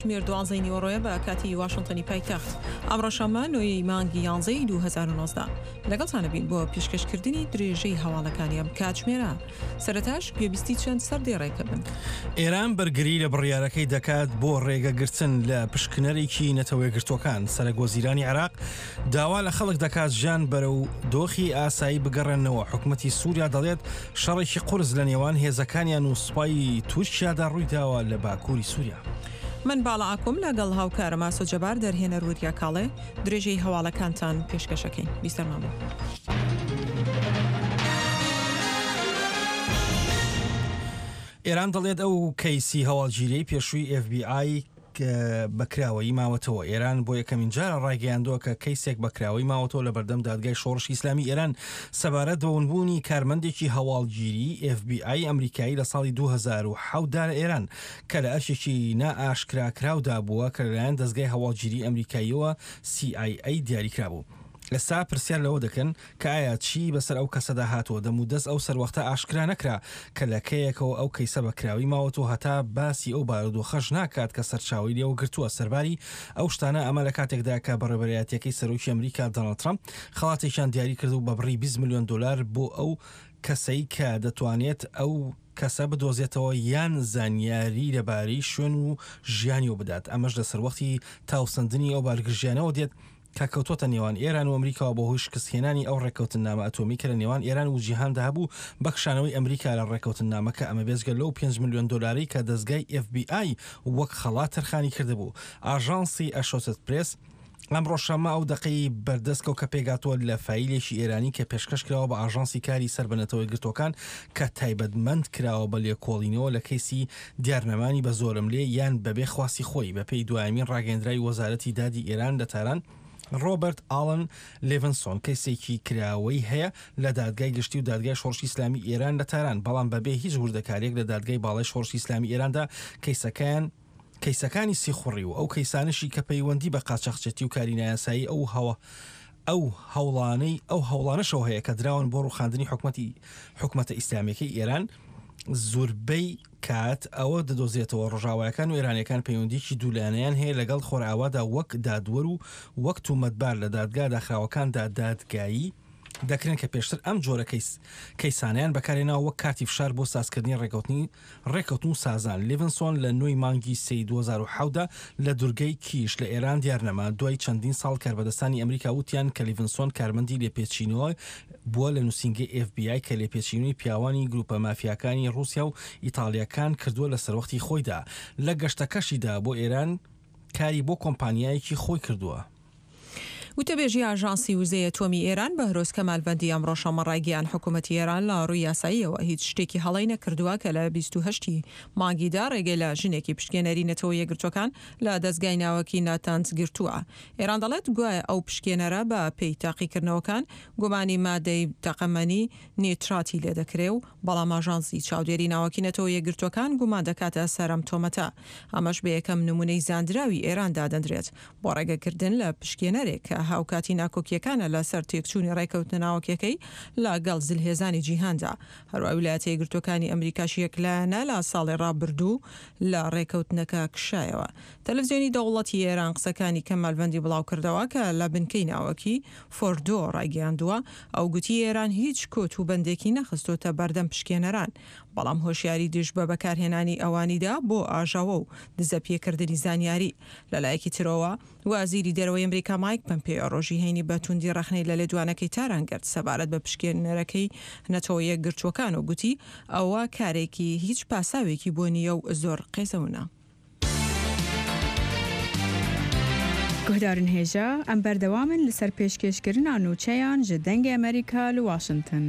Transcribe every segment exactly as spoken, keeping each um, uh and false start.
مێر دوازدەی نیوەڕۆیە بە کاتی واشنتنی پایتەخت ئەمڕۆشەمە نوێی مانگی یانزەی دوو هەزار و نۆزدە لەگەڵتانە بین بۆ پێشکەشکردنی درێژەی هەواڵەکانی ئەم کاتژمێرە. سەرەتاش گوێبیستی چەند سەردێڕێکە بن. ئێران بەرگری لە بڕیارەکەی دەکات بۆ ڕێگەگرتن لە پشکنەرێکی نەتەوەی گرتوەکان. سەرۆکوەزیرانی عێراق داوا لە خەڵک دەکات ژیان بەرە و دۆخی ئاسایی بگەڕێنەوە. حکوومەتی سووریا دەڵێت شەڕێکی قورس لە نێوان هێزەکانیان و سوپای تورکیادا ڕوویداوە لە باکووری سووریا. من باڵعاکم لەگەڵ هاوکارە ماسۆ جەبار دەرهێنە ڕوودیا کاڵێ درێژەی هەواڵەکانتان پێشکەشەکەین. بیستەرمان بۆ. ئێران دەڵێت ئەو کەیسی هەواڵگیریەی پێشووی ئێف بی ئای بەکراوەی ماوەتەوە. ئێران بۆ یەکەمین جارە ڕایگەیاندووە کە کەیسێک بەکراوەی ماوەتەوە لە بەردەم دادگای شۆڕشی ئیسلامی ئێران سەبارەت بەونبوونی کارمەندێکی هەواڵگیری ئێف بی ئای ئەمریکایی لە ساڵی دوو هەزار و حەوتدا لە ئێران کە لە ئەرشێکی نائاشکراکراودا بووە کە لەلایەن دەستگای هەواڵگیری ئەمریکاییەوە سی ئای ئەی دیاریکرابوو. لەسا پرسیار لەوە دەکەن کە ئایا چی بەسەر ئەو کەسەدا هاتووە. دەمودەست ئەو سەروەختە ئاشکرا نەکرا کە لە کەیەکەوە ئەو کەیسە بەکراوی ماوەتەوە هەتا باسی ئەو بارودۆخەش ناکات کە سەرچاوی لێەوە گرتووە. سەرباری ئەو شتانە ئەمە لە کاتێکدا کە بەڕێبەرایەتیەکەی سەرۆکی ئەمریکا دۆناڵد ترامپ خەڵاتێکیان دیاری کرد و بە بڕی بیست ملیۆن دۆلار بۆ ئەو کەسەی کە دەتوانێت ئەو کەسە بدۆزێتەوە یان زانیاری لەبارەی شوێن و ژیانیەوە بدات. ئەمەش لە سەروەختی تاوسەندنی ئەو بارگرژیانەوە دێت کە کەوتۆتە نێوان ئێران و ئەمریکاوە بە هۆی شکستهێنانی ئەو ڕێکەوتن نامە ئەتۆمی کە لە نێوان ئێران و جیهاندا هەبوو بەخشانەوەی ئەمریکا لە ڕێکەوتن نامەکە. ئەمە بێزگە لەو پێنج ملیۆن دۆلاری کە دەستگای ئێف بی ئای وەک خەڵات تەرخانی کردهبوو. ئاژانسی ئەسۆسیێتد پرێس ئەمڕۆشەمە ئەو دقەی بەردەستکەوت کە پێگاتوە لە فایلێکی ئێرانی کە پێشکەش کراوە بە ئاژانسی کاری سەر بەنەتەوەی گرتوەکان کە تایبەتمەند کراوە بە لێکۆڵینەوە لە کەیسی دیارنەمانی بە زۆرم لێ یان بەبێ خواستی خۆی. بەپێی دوایمین ڕاگەندرای وەزارەتی دادی ئێران لە تاران ڕۆبرت ئاڵن لێڤنسۆن کەسێکی کراوەی هەیە لە دادگای گشتی و دادگای شۆڕشی ئیسلامی ئێران لە تاران، بەڵام بەبێ هیچ وردەکارێک لە دادگای باڵای شۆڕشی ئیسلامی ئێراندا کەیسەکان کەیسەکانی سیخوڕی و ئەو کەیسانشی کە پەیوەندی بە قاچەقچێتی و کاری نایاسایی ئەو هەوە ئەو هەوڵانەی ئەو هەوڵانەشەوە هەیە کە دراون بۆ ڕوخاندنی حکومەتی حکومەتە ئیسلامیەکەی ئێران زۆربەی کات ئەوە دەدۆزێتەوە. ڕۆژاوایەکان و ئێرانیەکان پەیوەندیکی دوولانەیان هەیە لەگەڵ خۆرئاوادا وەک دادوەر و وەک تومەتبار لە دادگا داخراوەکاندا دادگایی دەکرێن کە پێشتر ئەم جۆرە کەیسانیان بەکارێناوە وەک کاتی فشار بۆ سازکردنی ڕێکەوتنی ڕێکەوتن و سازان. لیڤنسۆن لە نوێی مانگی سێی دوو هەزار و حەوتدا لە دوورگەی کیش لە ئێران دیارنەما دوای چەندین ساڵ کاربەدەستانی ئەمریکا وتیان کە لیڤنسۆن کارمەندی لێپێچینەوە بووە لە نووسینگەی ئێف بی ئای کە لێپێچینوی پیاوانی گروپە مافیاکانی رووسیا و ئیتاڵیەکان کردووە لە سەروەختی خۆیدا. لە گەشتەکەشیدا بۆ ئێران کاری بۆ کۆمپانیایەکی خۆی کردووە. وتەبێژی ئاژانسی وزەیە تۆمی ئێران بە هەرۆز کەمالڤەندی ئەمڕۆشەمە ڕایگەیان حکوومەتی ئێران لە ڕووی یاساییەوە هیچ شتێکی هەڵی نەکردووە کە لە بیست و هەشتی مانگیدا ڕێگەی لە ژنێکی پشکێنەری نەتەوە یەکگرتوەکان لە دەستگای ناوەکی ناتانز گرتووە. ئێران دەڵێت گوایە ئەو پشکێنەرە بە پێی تاقیکردنەوەکان گومانی مادەی تەقەمەنی نێتراتی لێ دەکرێ و بەڵام ئاژانسی چاودێری ناوەکی نەتەوە یەکگرتوەکان گومان دەکاتە سەرەم تۆمەتە. ئەمەش بە یەکەم نمونەی زاندراوی ئێران دادەندرێت بۆ ڕێگەکردن لە پشکێنەرێک کە هاوکاتی ناکۆکیەکانە لەسەر تێکچوونی ڕێکەوتنە ناوەکیەکەی لەگەڵ زلهێزانی جیهاندا. هەروە ویلایەتە یەکگرتوەکانی ئەمریکاش یەکلایەنە لە ساڵی ڕابردوو لە ڕێکەوتنەکە کشایەوە. تەلەڤیزیۆنی دەوڵەتی ئێران قسەکانی کەمالڤەندی بڵاو کردەوە کە لە بنکەی ناوەکی فۆردۆ ڕایگەیاندووە ئەو گوتی ئێران هیچ کۆت و بەندێکی نەخستۆتە بەردەم پشکێنەران، بەڵام هۆشیاری دژ بە بەکارهێنانی ئەوانیدا بۆ ئاژاوە و دزە پێکردنی زانیاری. لەلایەکی ترەوە وازیری دەرەوەی ئەمریکا مایک پەمپێۆ ڕۆژی هەینی بە توندی ڕەخنەی لە لێدوانەکەی تاران کرد سەبارەت بە پشکێنەرەکەی نەتەوە یەکگرتوەکان و گوتی ئەوە کارێکی هیچ پاساوێکی بۆ نییە و زۆر قێزەونە. گۆدارن هێژە ئەم بەردەوامن لەسەر پێشکەشکردنا نوچەیان ji dengê ئەمریکا li Washington.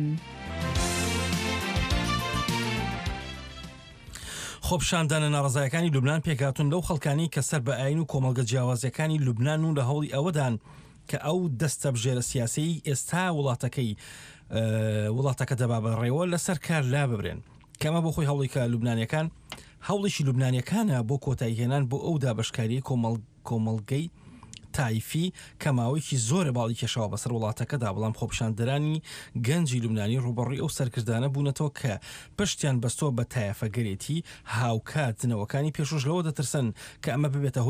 خۆپشاندانە ناڕزایەکانی لوبنان پێکاتون لەو خەڵکانی کە سەر بە ئاین و کۆمەڵگە جیاوازیەکانی لوبنان و لە هەوڵی ئەوەدان کە ئەو دەستە بژێرە سیاسی ئێستا وڵاتەکەی وڵاتەکە دەبا بەڕێوە لەسەر کار لا ببرێن. کەمە بۆ خۆی هەوڵی کە لوبنانیەکان هەوڵێکی لوبنانیەکانە بۆ کۆتاییهێنان بۆ ئەو دابەشکاری کۆمەڵگەی تایفی کە ماوەیەکی زۆرە باڵی کێشاوە بەسەر وڵاتەکەدا، بەڵام خۆپیشاندەرانی گەنجی لوبنانی ڕوبەڕووی ئەو سەرکردانە بوونەتەوە کە پشتیان بەستۆ بە تایەفەگەرێتی هاوکات نەوەکانی پێشوش لەوە دەترسن کە ئەمە ببێتە